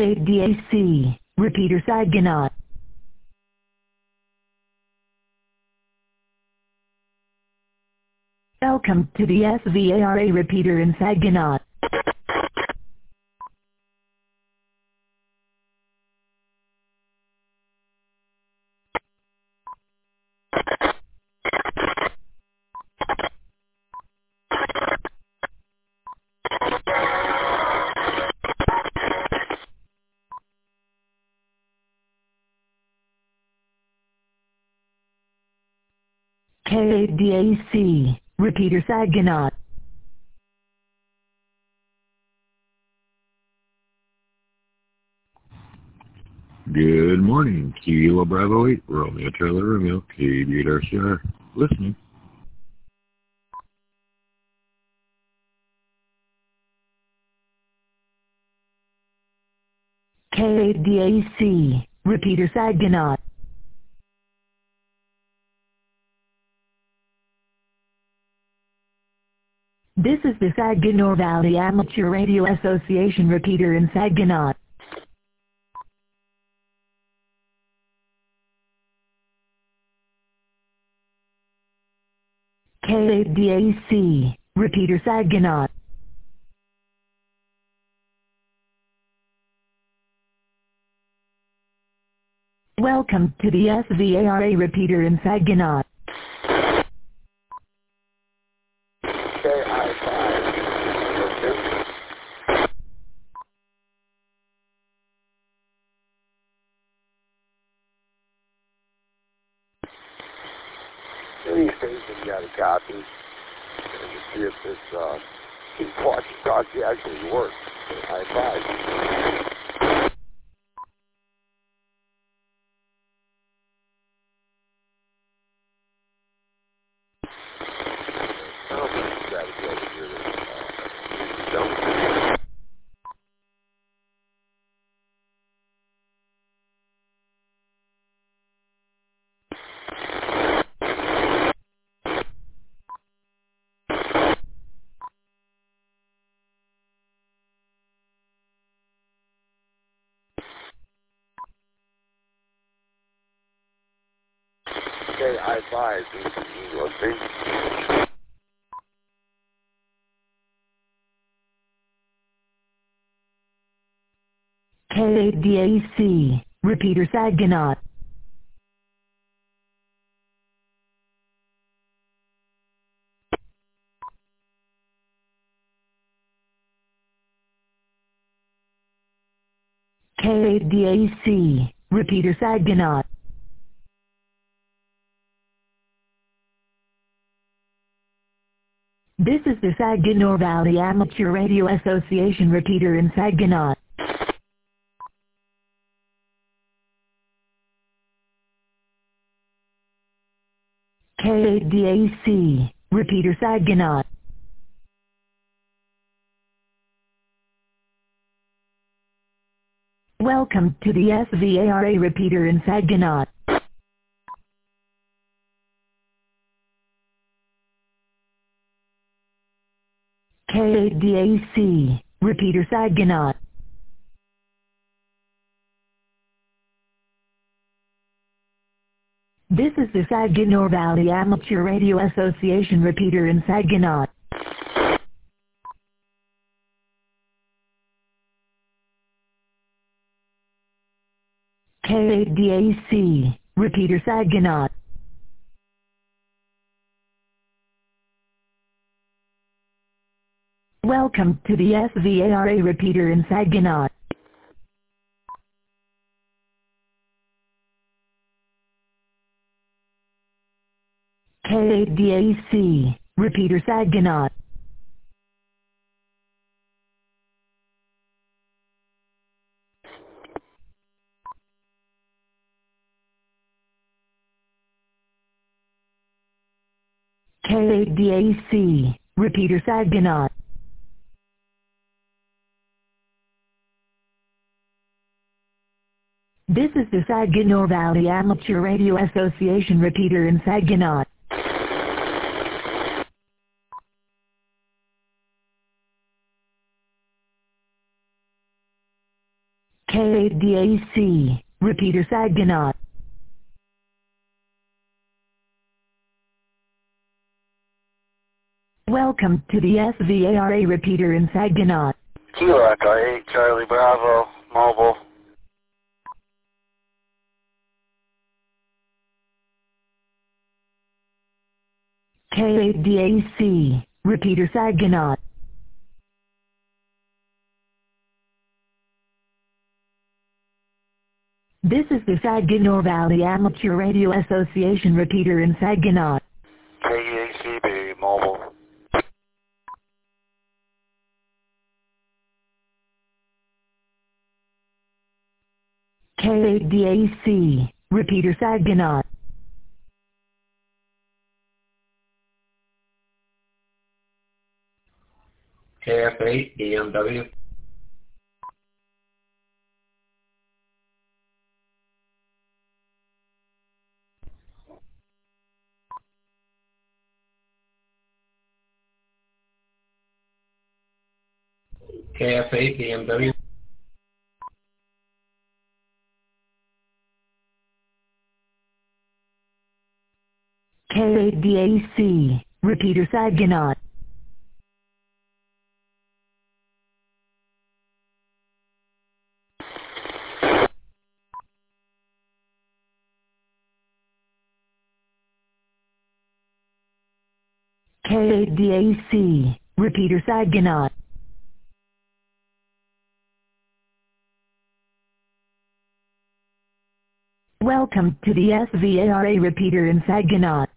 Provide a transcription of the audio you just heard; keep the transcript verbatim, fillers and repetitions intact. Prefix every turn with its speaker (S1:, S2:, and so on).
S1: K D A C, repeater Saginaw. Welcome to the S V A R A repeater in Saginaw. K D A C, repeater Saginaw.
S2: Good morning, Kilo Bravo eight, Romeo Charlie Romeo, K B eight R C R, listening.
S1: K D A C, repeater Saginaw. This is the Saginaw Valley Amateur Radio Association repeater in Saginaw. K D A C, repeater Saginaw. Welcome to the S V A R A repeater in Saginaw.
S3: K I five. Any station got a copy. And to see if this uh, walkie-talkie actually works. K I five. K I five is English.
S1: K D A C, repeater Saginaw. K D A C, repeater Saginaw. This is the Saginaw Valley Amateur Radio Association repeater in Saginaw. K D A C, repeater Saginaw. Welcome to the S V A R A repeater in Saginaw. K D A C, repeater Saginaw. This is the Saginaw Valley Amateur Radio Association repeater in Saginaw. K D A C, repeater Saginaw. Welcome to the S V A R A repeater in Saginaw. K D A C, repeater Saginaw. K D A C, repeater Saginaw. This is the Saginaw Valley Amateur Radio Association repeater in Saginaw. K eight D A C, repeater Saginaw. Welcome to the S V A R A repeater in Saginaw.
S3: Kilo Echo eight, Charlie Bravo, mobile.
S1: K eight D A C, repeater Saginaw. This is the Saginaw Valley Amateur Radio Association repeater in Saginaw.
S3: K E A C B, mobile.
S1: K eight D A C, repeater Saginaw.
S4: K F eight D M W. K F eight D M W.
S1: K eight D A C, repeater Saginaw. K eight D A C, repeater Saginaw. Welcome to the S V A R A repeater in Saginaw.